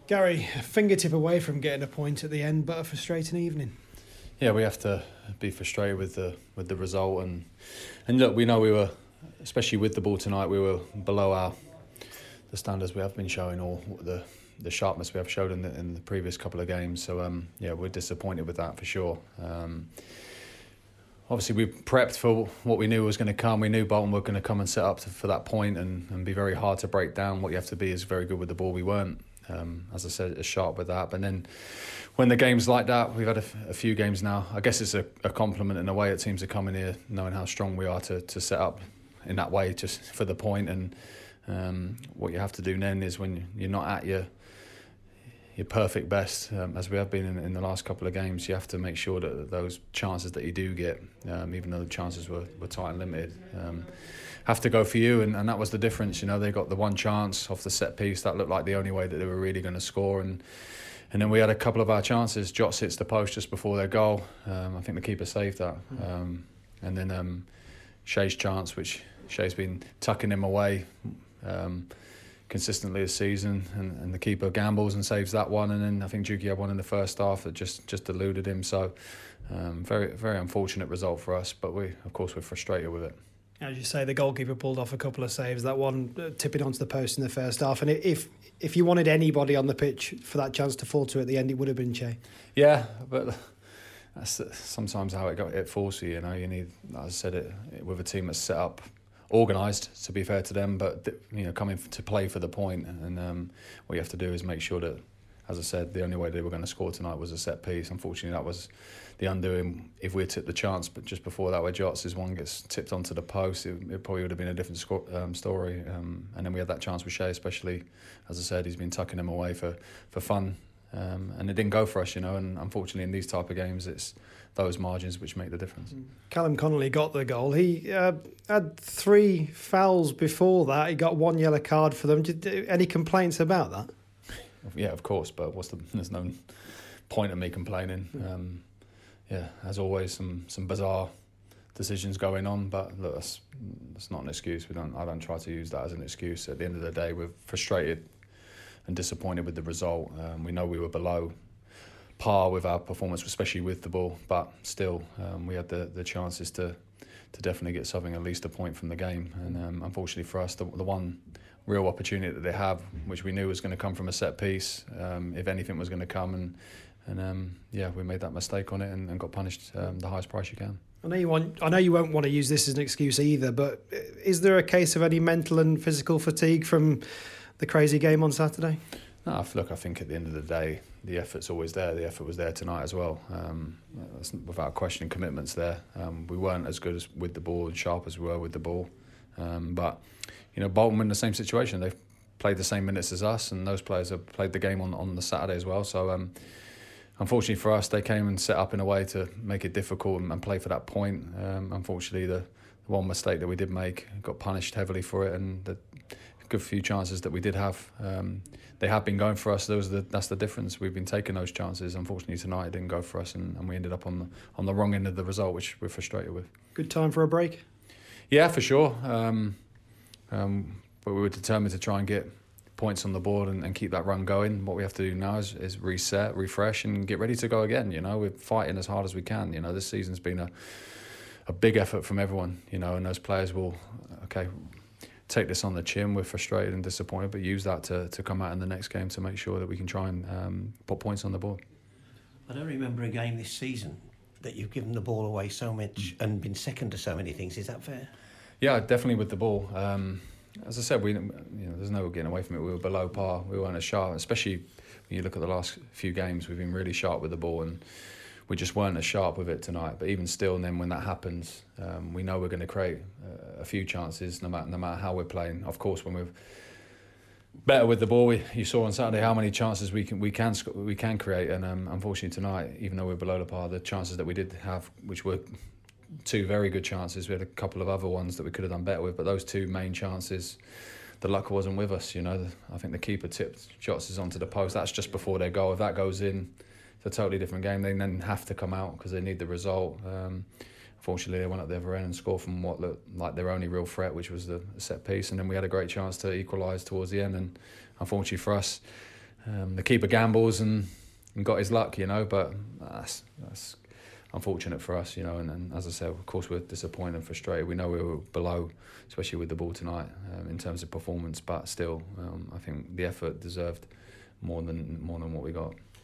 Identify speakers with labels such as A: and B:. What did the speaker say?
A: Gary, a fingertip away from getting a point at the end, but a frustrating evening.
B: Yeah, we have to be frustrated with the result, and look, we know we were, especially with the ball tonight, we were below the standards we have been showing, or the sharpness we have showed in the previous couple of games. So yeah, we're disappointed with that for sure. Obviously, we prepped for what we knew was going to come. We knew Bolton were going to come and set up for that point and be very hard to break down. What you have to be is very good with the ball. We weren't, as I said, as sharp with that. But then when the game's like that, we've had a few games now. I guess it's a compliment in a way. It seems to come in here knowing how strong we are to set up in that way just for the point. And what you have to do then is when you're not at your perfect best, as we have been in the last couple of games, you have to make sure that those chances that you do get, even though the chances were tight and limited, have to go for you, and that was the difference. You know, they got the one chance off the set piece that looked like the only way that they were really going to score, and then we had a couple of our chances. Jots hits the post just before their goal. I think the keeper saved that, and then Shea's chance, which Shea's been tucking him away consistently this season, and the keeper gambles and saves that one, and then I think Juki had one in the first half that just eluded him. So very, very unfortunate result for us, but we're frustrated with it.
A: As you say, the goalkeeper pulled off a couple of saves, that one tipping onto the post in the first half, and if you wanted anybody on the pitch for that chance to fall to at the end, it would have been Shea.
B: Yeah, but that's sometimes how it falls for you. You know, you need, as I said, it with a team that's set up, organised, to be fair to them, but coming to play for the point, and what you have to do is make sure that, as I said, the only way they were going to score tonight was a set piece. Unfortunately, that was the undoing. If we had tipped the chance, but just before that, where Jots' one gets tipped onto the post, it probably would have been a different story. And then we had that chance with Shea, especially, as I said, he's been tucking them away for fun. And it didn't go for us, and unfortunately in these type of games, it's those margins which make the difference.
A: Callum Connolly got the goal. He had 3 fouls before that. He got 1 yellow card for them. Any complaints about that?
B: Yeah, of course, but there's no point in me complaining. Yeah, as always, some bizarre decisions going on, but look, that's not an excuse. I don't try to use that as an excuse. At the end of the day, we're frustrated and disappointed with the result. We know we were below par with our performance, especially with the ball, but still we had the chances to definitely get something, at least a point from the game. And unfortunately for us, the one real opportunity that they have, which we knew was going to come from a set piece, if anything was going to come, and we made that mistake on it and got punished the highest price you can.
A: I know you won't want to use this as an excuse either, but is there a case of any mental and physical fatigue from the crazy game on Saturday?
B: No, look, I think at the end of the day, the effort's always there. The effort was there tonight as well. That's without question, commitment's there. We weren't as good as with the ball and sharp as we were with the ball. But, Bolton were in the same situation. They've played the same minutes as us, and those players have played the game on the Saturday as well. So, unfortunately for us, they came and set up in a way to make it difficult and play for that point. Unfortunately, the one mistake that we did make got punished heavily for it, and the good few chances that we did have, they have been going for us. That's the difference. We've been taking those chances. Unfortunately tonight it didn't go for us, and we ended up on the wrong end of the result, which we're frustrated with.
A: Good time for a break?
B: Yeah, for sure. But we were determined to try and get points on the board and keep that run going. What we have to do now is reset, refresh, and get ready to go again. We're fighting as hard as we can. This season's been a big effort from everyone, and those players will take this on the chin. We're frustrated and disappointed, but use that to come out in the next game to make sure that we can try and put points on the board.
C: I don't remember a game this season that you've given the ball away so much and been second to so many things. Is that fair?
B: Yeah, definitely with the ball. As I said, there's no getting away from it. We were below par. We weren't as sharp, especially when you look at the last few games. We've been really sharp with the ball, and we just weren't as sharp with it tonight. But even still, and then when that happens, we know we're going to create a few chances, no matter how we're playing. Of course, when we're better with the ball, you saw on Saturday how many chances we can create. And unfortunately tonight, even though we're below the par, the chances that we did have, which were 2 very good chances, we had a couple of other ones that we could have done better with. But those 2 main chances, the luck wasn't with us. I think the keeper tipped Jots onto the post. That's just before their goal. If that goes in, a totally different game. They then have to come out because they need the result. Unfortunately, they went up the other end and scored from what looked like their only real threat, which was the set piece. And then we had a great chance to equalise towards the end. And unfortunately for us, the keeper gambles and got his luck, you know. But that's unfortunate for us, you know. And as I said, of course, we're disappointed and frustrated. We know we were below, especially with the ball tonight, in terms of performance. But still, I think the effort deserved more than what we got.